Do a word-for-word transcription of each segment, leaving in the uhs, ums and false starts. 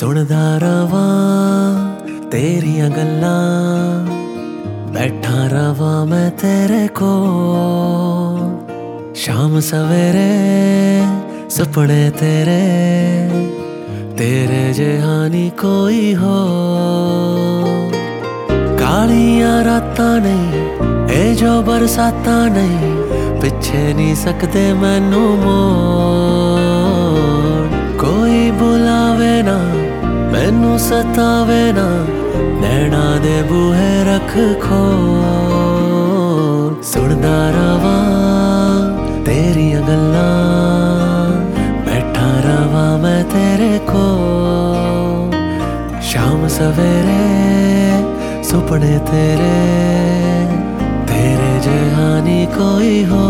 सुनदा रवा तेरियां गल्लां, बैठा रवा मैं तेरे कोल। शाम सवेरे सुपने तेरे, तेरे जहानी कोई हो। कालियां रातां नहीं ए जो बरसातां नहीं, पिछे नहीं सकते मैनू मोड़। कोई बुलावे ना मैनू सतावे ना, नैना दे बूहे रख खोल। सुनदा रवा तेरियां गल्लां, बैठा रवा मैं तेरे कोल। शाम सवेरे सुपने तेरे, तेरे जहानी कोई हो।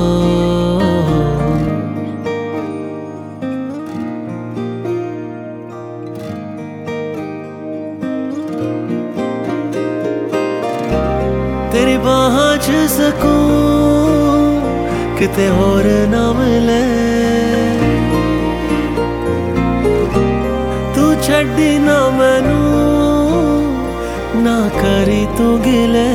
तेरी बाहां च सकूं किते होर ना मिले, तू छड्डी ना मैनू ना करी तू गिले।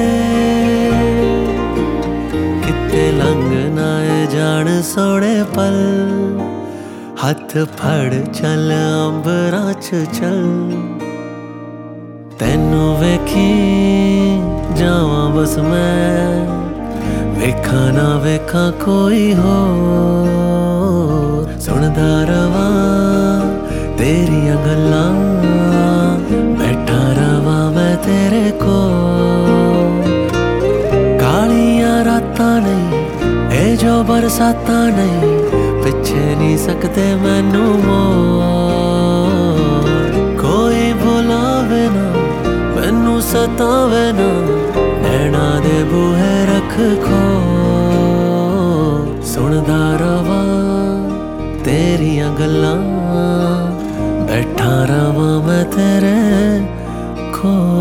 किते लंघ ना जान सोने पल, हथ फड़ चल अंबरां च चल। तैनू वेखी जावां बस मैं, वेखा ना वेखा कोई हो। सुनदा रवा तेरियां गल्लां, बैठा रवा मैं तेरे कोल। कालियां रातां नहीं ए जो बरसातां नहीं, पिछे नहीं सकते मैनू मोड़। कोई बुलावे ना मैनू सतावे ना, नैना दे बूहे रख खोल। सुनदा रवा तेरियां गल्लां, बैठा रवा मैं तेरे कोल।